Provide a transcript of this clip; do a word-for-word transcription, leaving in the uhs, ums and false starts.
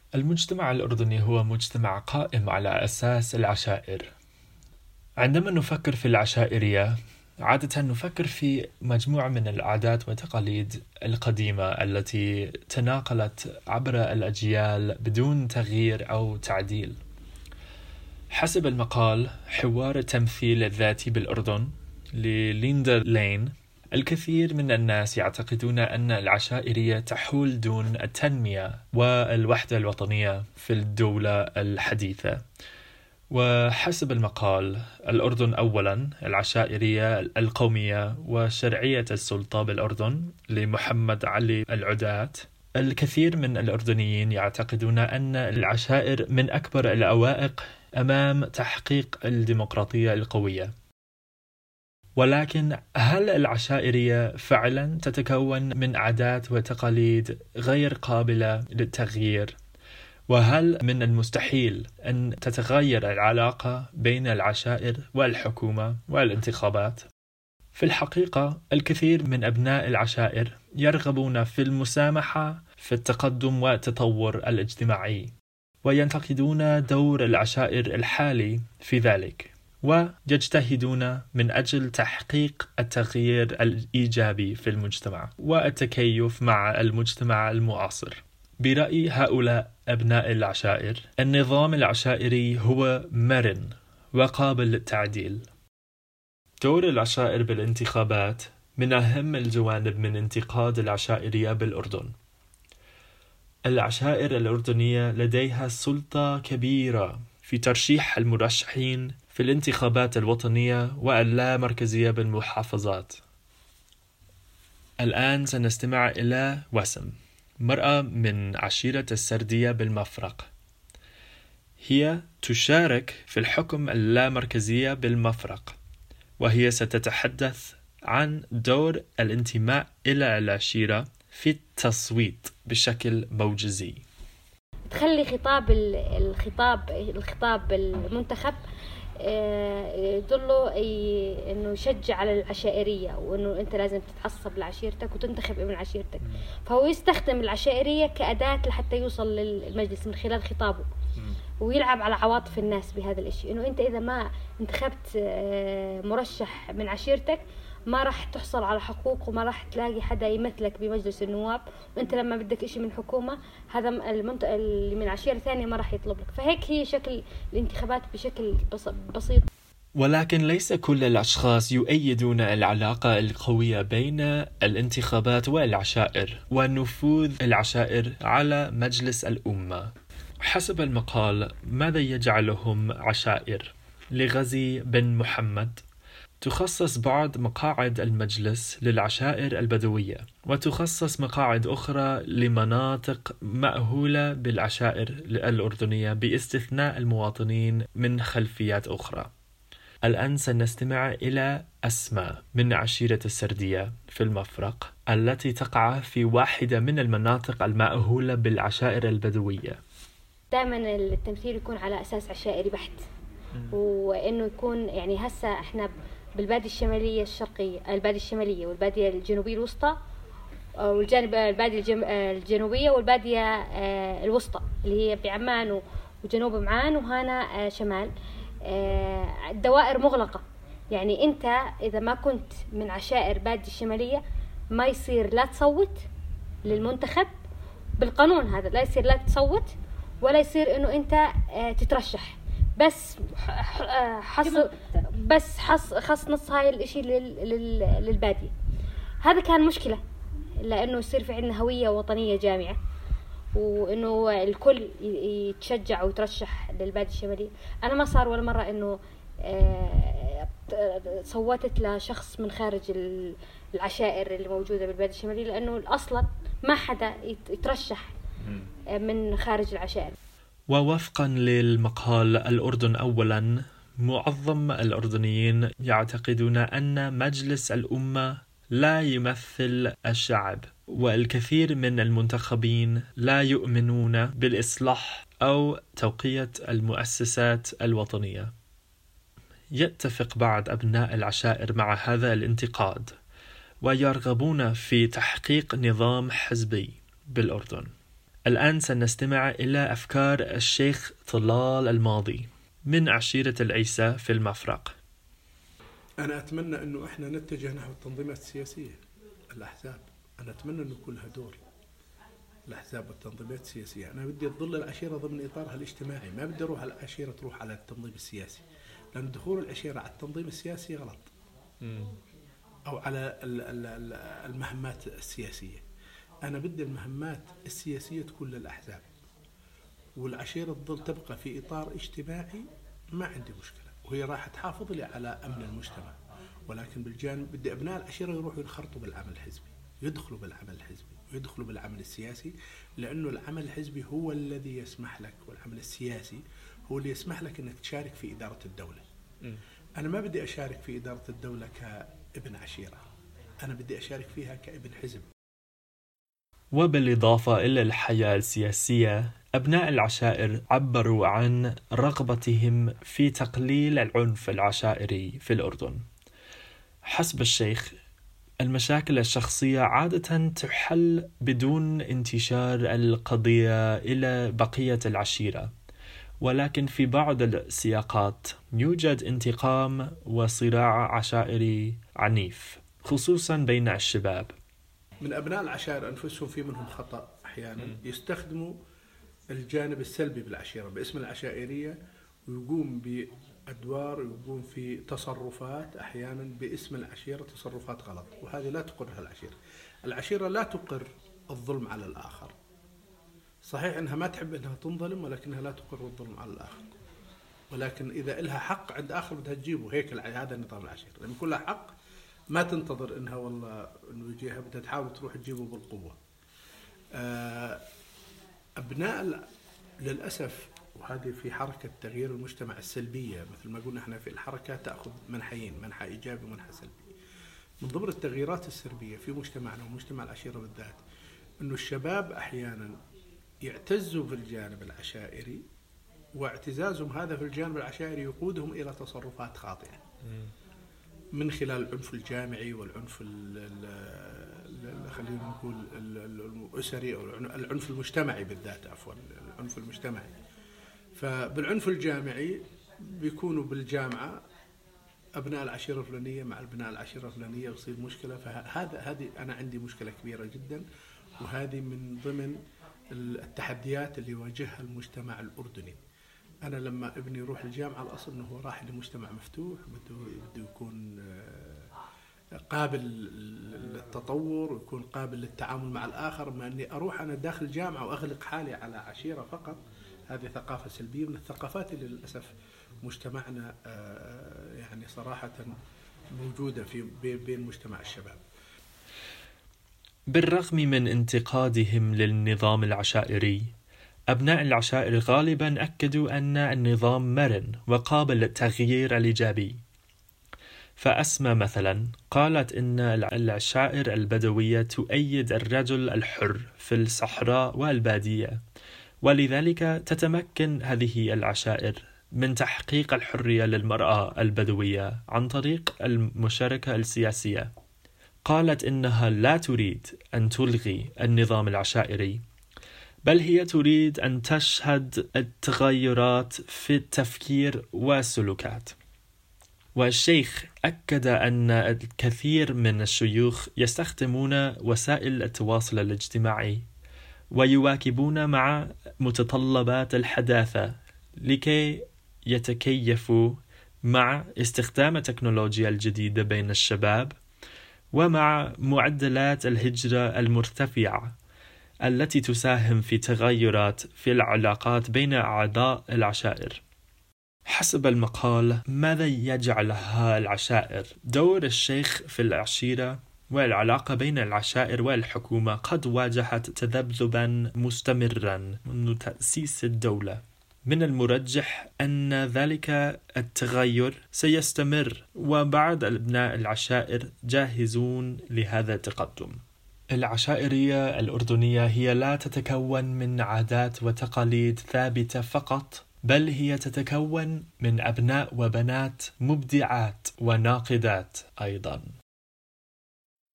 المجتمع الأردني هو مجتمع قائم على أساس العشائر. عندما نفكر في العشائرية عادة نفكر في مجموعة من العادات والتقاليد القديمة التي تناقلت عبر الأجيال بدون تغيير أو تعديل. حسب المقال حوار التمثيل الذاتي بالأردن لليندا لين، الكثير من الناس يعتقدون أن العشائرية تحول دون التنمية والوحدة الوطنية في الدولة الحديثة. وحسب المقال الأردن أولاً، العشائرية القومية وشرعية السلطة بالأردن لمحمد علي العدات. الكثير من الأردنيين يعتقدون أن العشائر من أكبر العوائق أمام تحقيق الديمقراطية القوية. ولكن هل العشائرية فعلا تتكون من عادات وتقاليد غير قابلة للتغيير؟ وهل من المستحيل أن تتغير العلاقة بين العشائر والحكومة والانتخابات؟ في الحقيقة الكثير من أبناء العشائر يرغبون في المسامحة في التقدم والتطور الاجتماعي، وينتقدون دور العشائر الحالي في ذلك، ويجتهدون من أجل تحقيق التغيير الإيجابي في المجتمع والتكيف مع المجتمع المعاصر. برأي هؤلاء أبناء العشائر، النظام العشائري هو مرن وقابل للتعديل. دور العشائر بالانتخابات من أهم الجوانب من انتقاد العشائرية بالأردن. العشائر الأردنية لديها سلطة كبيرة في ترشيح المرشحين في الانتخابات الوطنية واللامركزية بالمحافظات. الآن سنستمع إلى وسم، مرأة من عشيرة السردية بالمفرق. هي تشارك في الحكم اللامركزية بالمفرق، وهي ستتحدث عن دور الانتماء إلى العشيرة في التصويت بشكل موجزي. تخلي خطاب الخطاب الخطاب المنتخب يدله انه يشجع على العشائريه، وانه انت لازم تتعصب لعشيرتك وتنتخب ابن عشيرتك. فهو يستخدم العشائريه كأداة لحتى يوصل للمجلس من خلال خطابه، ويلعب على عواطف الناس بهذا الاشي، انه انت اذا ما انتخبت مرشح من عشيرتك ما راح تحصل على حقوق، وما راح تلاقي حدا يمثلك بمجلس النواب، وانت لما بدك اشي من حكومة هذا المنط... اللي من عشيرة ثانية ما راح يطلب لك. فهيك هي شكل الانتخابات بشكل بس... بسيط. ولكن ليس كل الأشخاص يؤيدون العلاقة القوية بين الانتخابات والعشائر ونفوذ العشائر على مجلس الأمة. حسب المقال، ماذا يجعلهم عشائر؟ لغزي بن محمد، تخصص بعض مقاعد المجلس للعشائر البدوية، وتخصص مقاعد أخرى لمناطق مأهولة بالعشائر الأردنية باستثناء المواطنين من خلفيات أخرى. الآن سنستمع إلى أسماء من عشيرة السردية في المفرق التي تقع في واحدة من المناطق المأهولة بالعشائر البدوية. دائما التمثيل يكون على أساس عشائري بحت، وإنه يكون يعني هسا إحنا بالبادية الشمالية الشرقية، البادية الشمالية والبادية الجنوبية الوسطى، والجانب البادية الجنوبية والبادية الوسطى اللي هي بعمان وجنوب معان وهنا شمال. الدوائر مغلقة، يعني أنت إذا ما كنت من عشائر بادية الشمالية ما يصير لا تصوت للمنتخب بالقانون هذا، لا يصير لا تصوت ولا يصير إنه أنت تترشح، بس حص بس حص خص نص هاي الاشي للبادية. هذا كان مشكلة، لأنه يصير في عندنا هوية وطنية جامعة، وإنه الكل يتشجع ويترشح للبادية الشمالية. أنا ما صار ولا مرة إنه صوتت لشخص من خارج العشائر اللي موجودة بالبادية الشمالية، لأنه أصلا ما حدا يترشح من خارج العشائر. ووفقا للمقال الأردن أولا، معظم الأردنيين يعتقدون أن مجلس الأمة لا يمثل الشعب، والكثير من المنتخبين لا يؤمنون بالإصلاح أو توقية المؤسسات الوطنية. يتفق بعض أبناء العشائر مع هذا الانتقاد، ويرغبون في تحقيق نظام حزبي بالأردن. الآن سنستمع إلى أفكار الشيخ طلال الماضي من عشيرة العيسى في المفرق. أنا أتمنى أنه إحنا نتجه نحو التنظيمات السياسية، الأحزاب. أنا أتمنى أنه يكون لها دور، الأحزاب والتنظيمات السياسية. أنا بدي تظل العشيرة ضمن إطارها الاجتماعي، ما بدي أروح العشيرة تروح على التنظيم السياسي، لأن دخول العشيرة على التنظيم السياسي غلط، أو على المهمات السياسية. أنا بدي المهمات السياسية تكون للأحزاب، والعشيرة تظل تبقى في إطار اجتماعي، ما عندي مشكلة، وهي راح تحافظ لي على أمن المجتمع. ولكن بالجانب بدي أبناء العشيرة يروحوا ينخرطوا بالعمل الحزبي، يدخلوا بالعمل الحزبي ويدخلوا بالعمل السياسي، لأنه العمل الحزبي هو الذي يسمح لك، والعمل السياسي هو اللي يسمح لك أنك تشارك في إدارة الدولة. م. أنا ما بدي أشارك في إدارة الدولة كابن عشيرة، أنا بدي أشارك فيها كابن حزب. وبالإضافة إلى الحياة السياسية، أبناء العشائر عبروا عن رغبتهم في تقليل العنف العشائري في الأردن. حسب الشيخ، المشاكل الشخصية عادة تحل بدون انتشار القضية إلى بقية العشيرة، ولكن في بعض السياقات يوجد انتقام وصراع عشائري عنيف، خصوصا بين الشباب. من أبناء العشائر أنفسهم في منهم خطأ أحيانا يستخدموا الجانب السلبي بالعشيرة باسم العشائرية، ويقوم بأدوار ويقوم في تصرفات أحيانا باسم العشيرة، تصرفات غلط، وهذه لا تقرها العشيرة. العشيرة لا تقر الظلم على الآخر، صحيح أنها ما تحب أنها تنظلم، ولكنها لا تقر الظلم على الآخر. ولكن إذا إلها حق عند آخر بدها تجيبه، هيك هذا النظام العشيرة. لما يكون لها حق ما تنتظر إنها والله إنه يجيها، بدها تحاول تروح تجيبه بالقوة. أبناء للأسف، وهذه في حركة تغيير المجتمع السلبية، مثل ما قلنا إحنا في الحركة تأخذ منحيين، منحى إيجابي ومنحى سلبي. من ضمن التغييرات السلبية في مجتمعنا ومجتمع العشيرة بالذات، إنه الشباب أحيانا يعتزوا في الجانب العشائري، واعتزازهم هذا في الجانب العشائري يقودهم إلى تصرفات خاطئة من خلال العنف الجامعي والعنف خلينا نقول الأسري أو العنف المجتمعي بالذات، عفوا العنف المجتمعي. فبالعنف الجامعي بيكونوا بالجامعة أبناء العشيرة الفلانية مع أبناء العشيرة الفلانية، ويصير مشكلة. فهذا هذه أنا عندي مشكلة كبيرة جدا، وهذه من ضمن التحديات اللي يواجهها المجتمع الأردني. أنا لما ابني يروح الجامعة، الأصل أنه هو راح لمجتمع مفتوح، بده يكون قابل للتطور ويكون قابل للتعامل مع الآخر. ما أني أروح أنا داخل الجامعة وأغلق حالي على عشيرة فقط، هذه ثقافة سلبية من الثقافات اللي للأسف مجتمعنا يعني صراحة موجودة في بين مجتمع الشباب. بالرغم من انتقادهم للنظام العشائري، أبناء العشائر غالبا أكدوا أن النظام مرن وقابل للتغيير الإيجابي. فأسمى مثلا قالت إن العشائر البدوية تؤيد الرجل الحر في الصحراء والبادية، ولذلك تتمكن هذه العشائر من تحقيق الحرية للمرأة البدوية عن طريق المشاركة السياسية. قالت إنها لا تريد أن تلغي النظام العشائري، بل هي تريد أن تشهد التغيرات في التفكير والسلوكات. والشيخ أكد أن الكثير من الشيوخ يستخدمون وسائل التواصل الاجتماعي ويواكبون مع متطلبات الحداثة لكي يتكيفوا مع استخدام التكنولوجيا الجديدة بين الشباب، ومع معدلات الهجرة المرتفعة التي تساهم في تغيرات في العلاقات بين أعضاء العشائر. حسب المقال، ماذا يجعلها العشائر؟ دور الشيخ في العشيرة والعلاقة بين العشائر والحكومة قد واجهت تذبذبا مستمرا منذ تأسيس الدولة. من المرجح أن ذلك التغير سيستمر، وبعض أبناء العشائر جاهزون لهذا التقدم. العشائرية الأردنية هي لا تتكون من عادات وتقاليد ثابتة فقط، بل هي تتكون من أبناء وبنات مبدعات وناقدات أيضا.